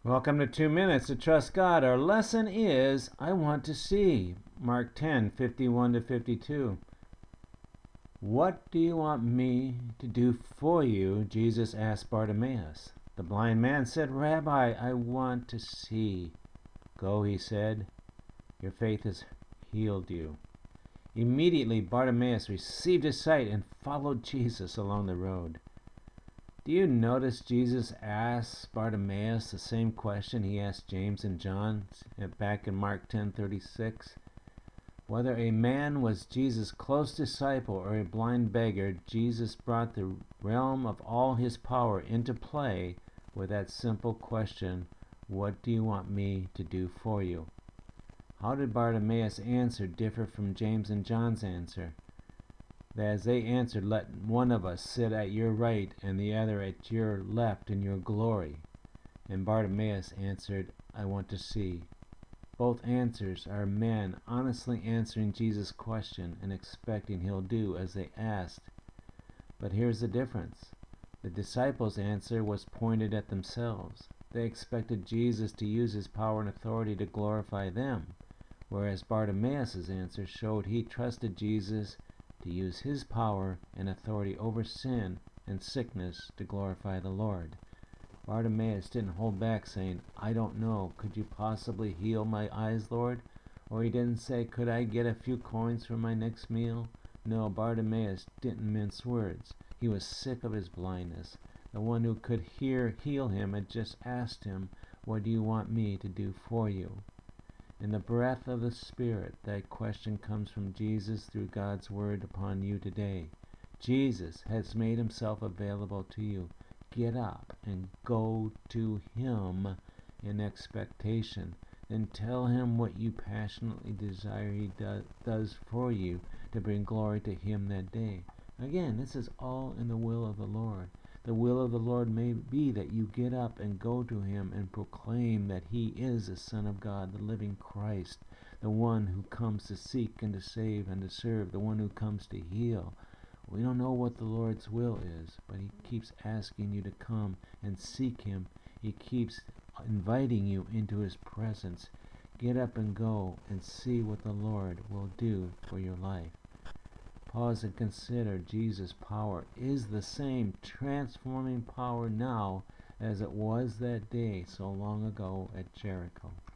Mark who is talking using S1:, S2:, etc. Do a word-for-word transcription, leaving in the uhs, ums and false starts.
S1: Welcome to Two Minutes to Trust God. Our lesson is, I want to see. Mark ten, fifty-one to fifty-two. What do you want me to do for you? Jesus asked Bartimaeus. The blind man said, Rabbi, I want to see. Go, he said. Your faith has healed you. Immediately Bartimaeus received his sight and followed Jesus along the road. Do you notice Jesus asked Bartimaeus the same question he asked James and John back in Mark ten thirty-six? Whether a man was Jesus' close disciple or a blind beggar, Jesus brought the realm of all his power into play with that simple question, what do you want me to do for you? How did Bartimaeus' answer differ from James and John's answer? As they answered, let one of us sit at your right and the other at your left in your glory. And Bartimaeus answered, I want to see. Both answers are men honestly answering Jesus' question and expecting he'll do as they asked. But here's the difference. The disciples' answer was pointed at themselves. They expected Jesus to use his power and authority to glorify them, whereas Bartimaeus' answer showed he trusted Jesus to use his power and authority over sin and sickness to glorify the Lord. Bartimaeus didn't hold back saying, I don't know, could you possibly heal my eyes, Lord? Or he didn't say, could I get a few coins for my next meal? No, Bartimaeus didn't mince words. He was sick of his blindness. The one who could hear heal him had just asked him, what do you want me to do for you? In the breath of the Spirit, that question comes from Jesus through God's Word upon you today. Jesus has made himself available to you. Get up and go to him in expectation. Then tell him what you passionately desire he do, does for you to bring glory to him that day. Again, this is all in the will of the Lord. The will of the Lord may be that you get up and go to him and proclaim that he is the Son of God, the living Christ, the one who comes to seek and to save and to serve, the one who comes to heal. We don't know what the Lord's will is, but he keeps asking you to come and seek him. He keeps inviting you into his presence. Get up and go and see what the Lord will do for your life. Pause and consider Jesus' power is the same transforming power now as it was that day so long ago at Jericho.